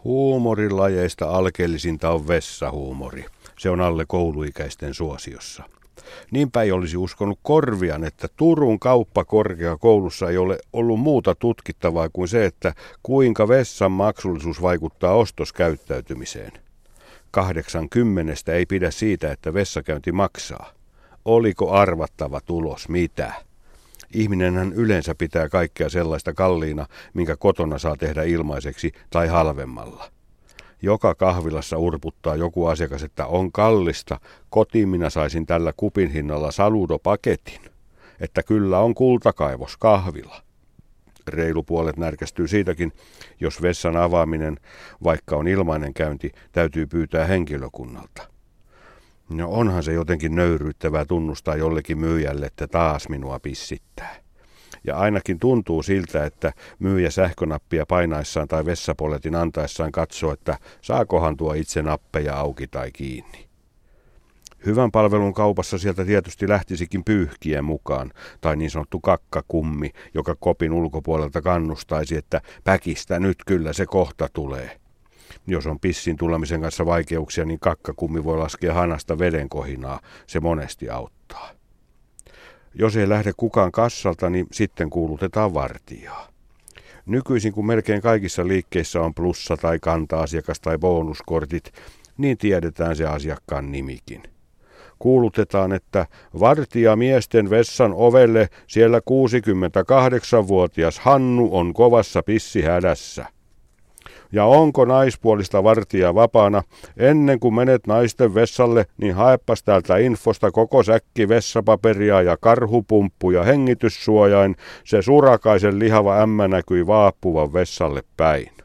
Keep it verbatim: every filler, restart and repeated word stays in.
Huumorilajeista alkeellisinta on vessahuumori. Se on alle kouluikäisten suosiossa. Niinpä ei olisi uskonut korvian, että Turun kauppakorkeakoulussa ei ole ollut muuta tutkittavaa kuin se, että kuinka vessan maksullisuus vaikuttaa ostoskäyttäytymiseen. Kahdeksan kymmenestä ei pidä siitä, että vessakäynti maksaa. Oliko arvattava tulos mitä? Ihminenhän yleensä pitää kaikkea sellaista kalliina, minkä kotona saa tehdä ilmaiseksi tai halvemmalla. Joka kahvilassa urputtaa joku asiakas, että on kallista, kotiin minä saisin tällä kupin hinnalla saludopaketin, että kyllä on kultakaivos kahvila. Reilu puolet närkästyy siitäkin, jos vessan avaaminen, vaikka on ilmainen käynti, täytyy pyytää henkilökunnalta. No onhan se jotenkin nöyryyttävää tunnustaa jollekin myyjälle, että taas minua pissittää. Ja ainakin tuntuu siltä, että myyjä sähkönappia painaessaan tai vessapoletin antaessaan katsoo, että saakohan tuo itse nappeja auki tai kiinni. Hyvän palvelun kaupassa sieltä tietysti lähtisikin pyyhkiä mukaan, tai niin sanottu kakkakummi, joka kopin ulkopuolelta kannustaisi, että päkistä nyt kyllä se kohta tulee. Jos on pissin tulemisen kanssa vaikeuksia, niin kakkakummi voi laskea hanasta vedenkohinaa, se monesti auttaa. Jos ei lähde kukaan kassalta, niin sitten kuulutetaan vartijaa. Nykyisin, kun melkein kaikissa liikkeissä on plussa- tai kanta-asiakas tai bonuskortit, niin tiedetään se asiakkaan nimikin. Kuulutetaan, että vartija miesten vessan ovelle, siellä kuusikymmentäkahdeksanvuotias Hannu on kovassa pissihädässä. Ja onko naispuolista vartijaa vapaana? Ennen kuin menet naisten vessalle, niin haepas täältä infosta koko säkki vessapaperia ja karhupumppu ja hengityssuojain. Se surakaisen lihava ämmä näkyi vaappuvan vessalle päin.